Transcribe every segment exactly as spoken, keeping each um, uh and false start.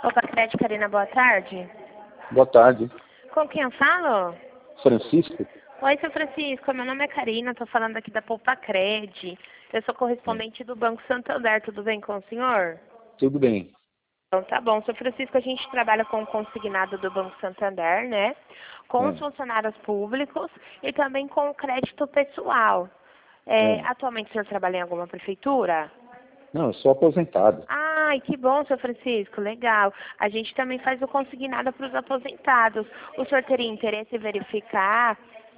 Opa, Crédito Carina, boa tarde. Boa tarde. Com quem eu falo? Francisco? Oi, seu Francisco, meu nome é Karina, estou falando aqui da Poupa Cred. Eu sou correspondente do Banco Santander, tudo bem com o senhor? Tudo bem. Então tá bom, seu Francisco, a gente trabalha com o consignado do Banco Santander, né? Com É. os funcionários públicos e também com o crédito pessoal. É, É. atualmente o senhor trabalha em alguma prefeitura? Não, eu sou aposentado. Ai, que bom, seu Francisco, legal. A gente também faz o consignado para os aposentados. O senhor teria interesse em verificar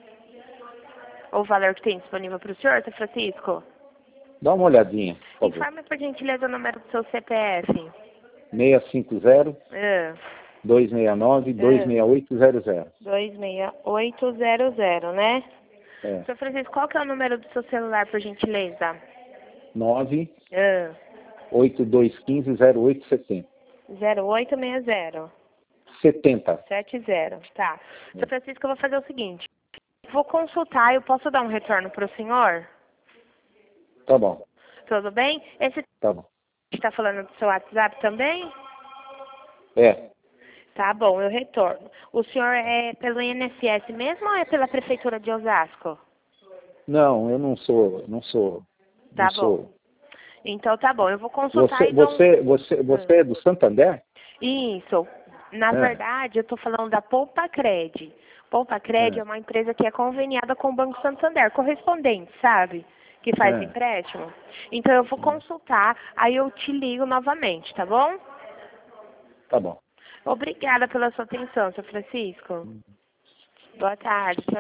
o valor que tem disponível para o senhor, seu Francisco? Dá uma olhadinha, por favor. Informe, por gentileza, o número do seu C P F. seis cinco zero, Ah, dois seis nove, dois seis oito zero zero. dois seis oito zero zero, né? É. Seu Francisco, qual que é o número do seu celular, por gentileza? nove Ah, oito dois um cinco zero oito sete zero. zero oito seis zero. setenta. sete zero, tá. Seu Francisco, eu vou fazer o seguinte. Vou consultar, eu posso dar um retorno para o senhor? Tá bom. Tudo bem? Esse Tá bom. está falando do seu WhatsApp também? É. Tá bom, eu retorno. O senhor é pelo I N S S mesmo ou é pela Prefeitura de Osasco? Não, eu não sou, não sou. Tá não bom. sou. Então tá bom, eu vou consultar Você, e dou um... você, você, você é do Santander? Isso. Na É. verdade, eu estou falando da Poupa Cred. Poupa Cred é. É. é uma empresa que é conveniada com o Banco Santander, correspondente, sabe? Que faz É. empréstimo. Então eu vou consultar, aí eu te ligo novamente, tá bom? Tá bom. Obrigada pela sua atenção, seu Francisco. Boa tarde.